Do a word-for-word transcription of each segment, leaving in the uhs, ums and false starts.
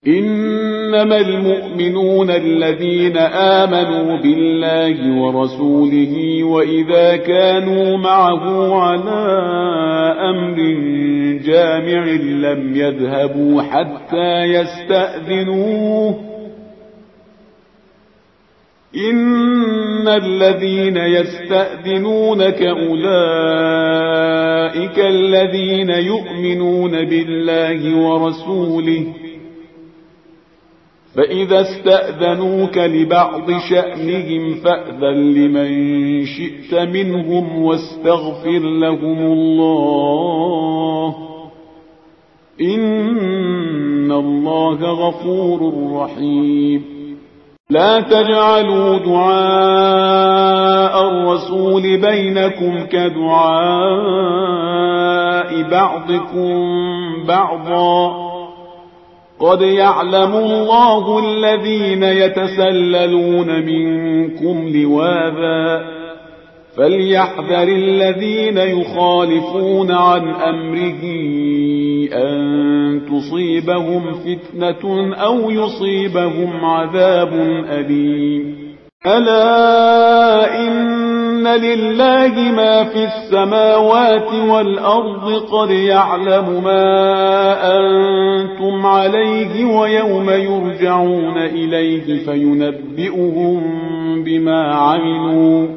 إنما المؤمنون الذين آمنوا بالله ورسوله وإذا كانوا معه على أمر جامع لم يذهبوا حتى يستأذنوه إن الذين يستأذنونك أولئك الذين يؤمنون بالله ورسوله فإذا استأذنوك لبعض شأنهم فأذن لمن شئت منهم واستغفر لهم الله إن الله غفور رحيم لا تجعلوا دعاء الرسول بينكم كدعاء بعضكم بعضا قد يعلم الله الذين يتسللون منكم لواذا فليحذر الذين يخالفون عن أمره أن تصيبهم فتنة أو يصيبهم عذاب أليم ألا إن لله ما في السماوات والأرض قد يعلم ما أنتم عليه ويوم يرجعون إليه فينبئهم بما عملوا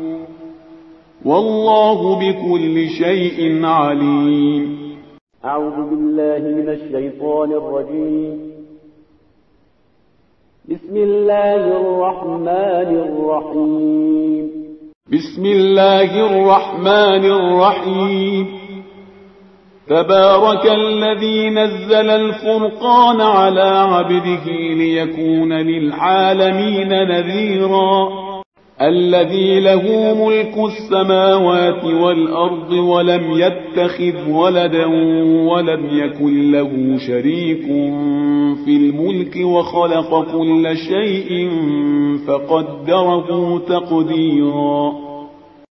والله بكل شيء عليم. أعوذ بالله من الشيطان الرجيم. بسم الله الرحمن الرحيم. بسم الله الرحمن الرحيم. تبارك الذي نزل الفرقان على عبده ليكون للعالمين نذيرا الذي له ملك السماوات والأرض ولم يتخذ ولدا ولم يكن له شريك في الملك وخلق كل شيء فقدره تقديرا